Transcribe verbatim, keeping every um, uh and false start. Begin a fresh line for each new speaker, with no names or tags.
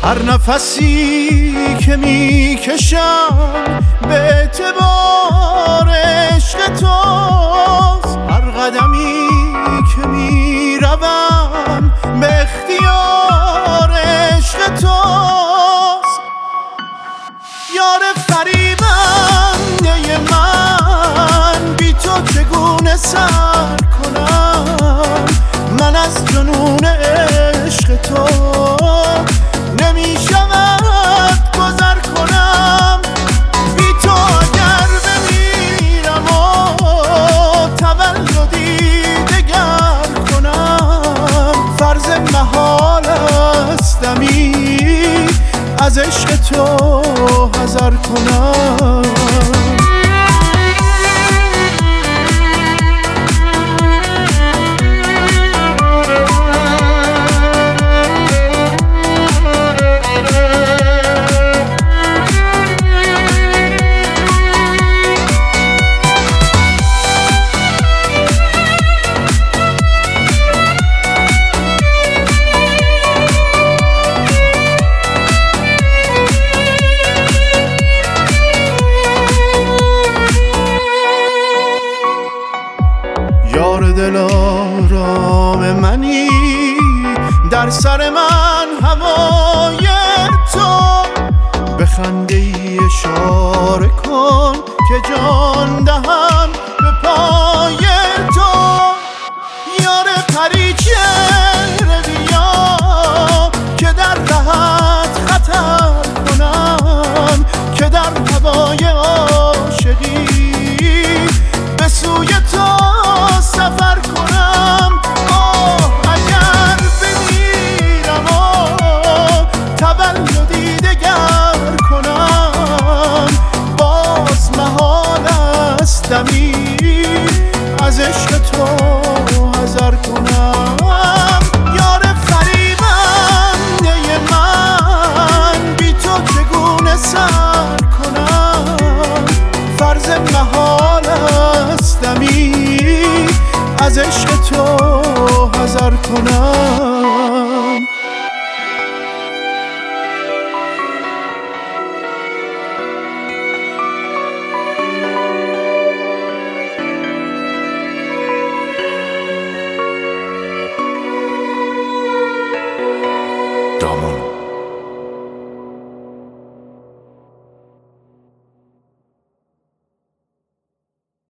هر نفسی که میکشم به اعتبار عشق توست، هر قدمی که میروم به اختیار عشق توست. یار فریبنده من، بی تو چگونه سر کنم؟ من از جنون عشق تو نمی شود گذر کنم. بی تو اگر بمیرم و تولدی دگر کنم، فرض محال استمی از عشق تو حذر کنم. یار دلارام منی، در سر من هوای تو، به خنده ای اشاره کن که جان دهم به پای تو. یار پری چهره بیا که در رهت خطر کنم، که در هوای عاشقی به سوی تو سفر کنم. آه اگر بمیرم و تولدی دگر کنم، باز محال است دمی از عشق تو حذر کنم. یار فریبنده من، بی تو چگونه سر کنم؟ فرض محال است دمی از عشق تو حذر کنم.
دامان